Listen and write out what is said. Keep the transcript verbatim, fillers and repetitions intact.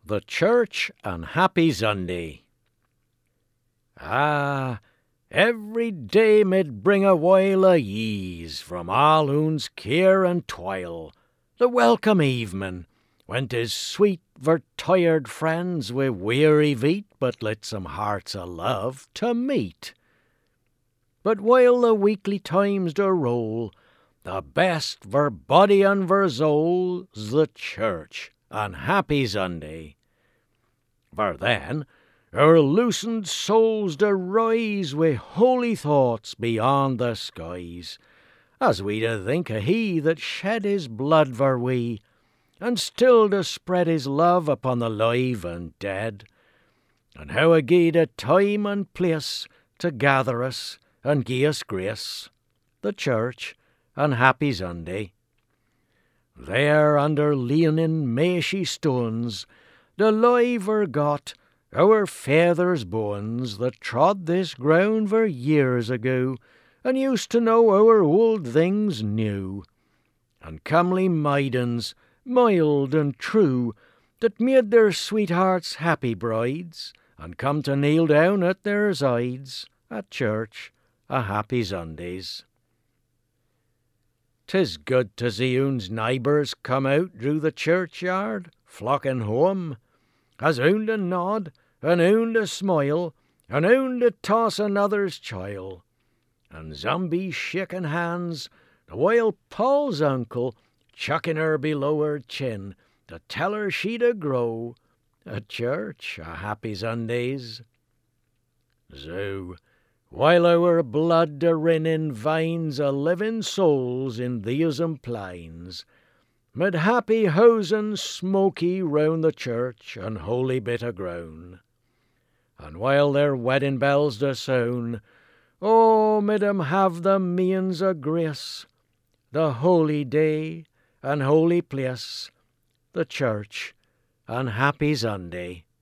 The Church and Happy Sunday. Ah, every day mid bring a while o' ease from all oon's care and toil, the welcome evening, when 'tis sweet for tired friends wi' weary feet but litsome hearts o' love to meet. But while the weekly times do roll, the best for body and for soul's the Church and Happy Sunday. For then our loosened souls do rise wi' holy thoughts beyond the skies, as we do think o' He that shed His blood for we, and still to spread His love upon the live and dead, and how a gied a time and place to gather us and gie us grace, the Church and Happy Sunday. There under leaning maishy stones, the live are got our fathers' bones that trod this ground for years ago, and used to know our old things new, and comely maidens, mild and true, that made their sweethearts happy brides, and come to kneel down at their sides at church a happy Sundays. 'Tis good to see oon's neighbours come out through the churchyard, flocking home, as oon to nod, and oon to smile, and oon to toss another's child, and Zombie shaking hands, the while Paul's uncle chucking her below her chin to tell her she to grow at church a happy Sundays. So, while our blood to rin in veins o' living souls in these plains, mid happy housen smoky round the church and holy bit o' ground, and while their wedding bells do sound, oh, mid 'em have the means o' grace, the holy day and holy place, the church and happy Sunday.